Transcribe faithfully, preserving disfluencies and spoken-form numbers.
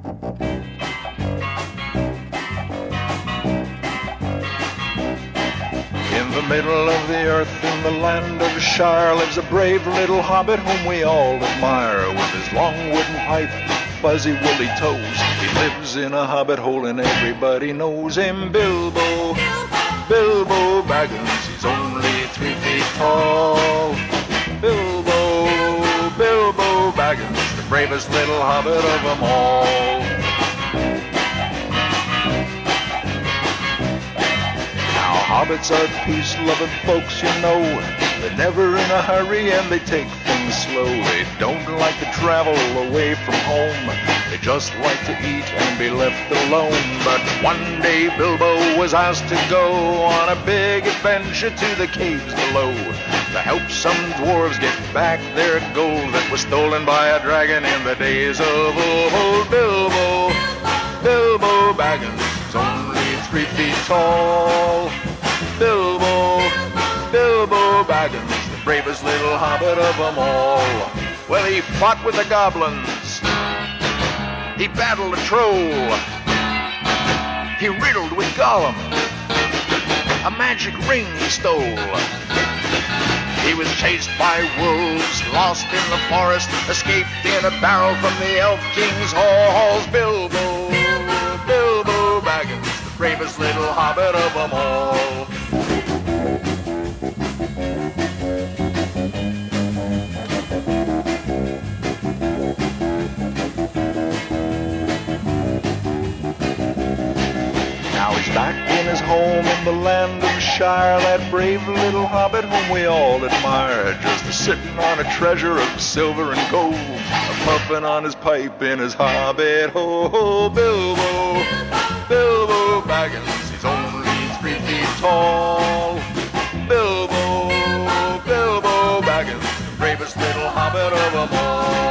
In the middle of the earth, in the land of Shire, lives a brave little hobbit whom we all admire. With his long wooden pipe, fuzzy woolly toes, he lives in a hobbit hole and everybody knows him. Bilbo, Bilbo Baggins, he's only three feet tall. Bilbo, Bilbo Baggins, the bravest little hobbit of them all. Hobbits are peace-loving folks, you know. They're never in a hurry and they take things slow. They don't like to travel away from home. They just like to eat and be left alone. But one day Bilbo was asked to go on a big adventure to the caves below, to help some dwarves get back their gold that was stolen by a dragon in the days of old. Bilbo, Bilbo Baggins, is only three feet tall. Bilbo, Bilbo Baggins, the bravest little hobbit of them all. Well, he fought with the goblins, he battled a troll, he riddled with Gollum, a magic ring he stole. He was chased by wolves, lost in the forest, escaped in a barrel from the Elf King's halls. Bilbo, Bilbo Baggins, the bravest little hobbit of them all. Now he's back in his home in the land of Shire, that brave little hobbit whom we all admire, just a-sitting on a treasure of silver and gold, a-puffing on his pipe in his hobbit hole. Bilbo, Bilbo Baggins, he's only three feet tall. Bilbo, Bilbo Baggins, the bravest little hobbit of them all.